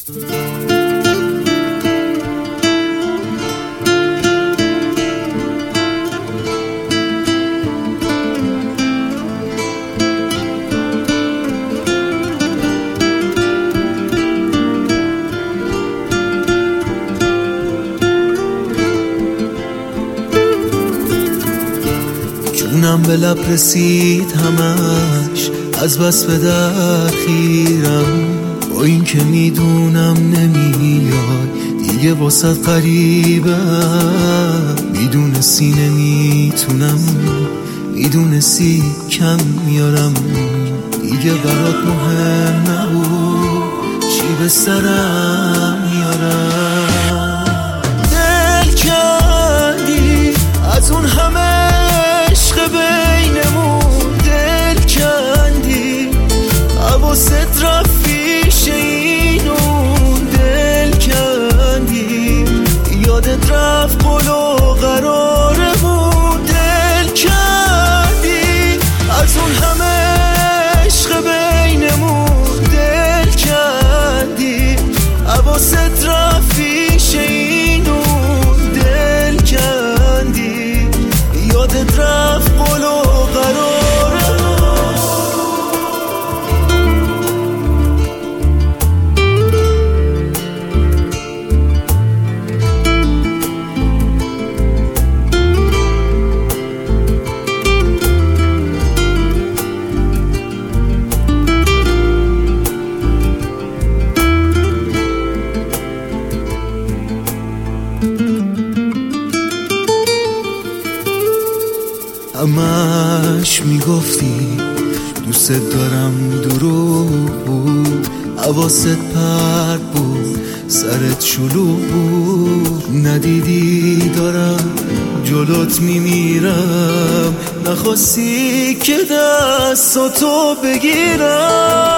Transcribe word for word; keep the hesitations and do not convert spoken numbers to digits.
جونم به لب رسید همش از بس به درخیرم، با این که میدونم نمیای دیگه واسط قریبم. میدونستی نمیتونم، میدونستی کم میارم، دیگه برات مهم نبود چی به سرم میارم. دل کردی از اون همه عشق بینمون، دل کندی حواست رفت پیش اینون، دل کندی یادت رفت قول و قرارمون، دل کندی از اون همه عشق بینمون، دل کندی حواست رفت پیش اینون، دل کندی یادت رفت قول و قرارمون. همش میگفتی دوست دارم، دروغ بود، حواست پرت بود، سرت شلوغ بود. ندیدی دارم جلوت میمیرم، نخواستی که دستاتو بگیرم.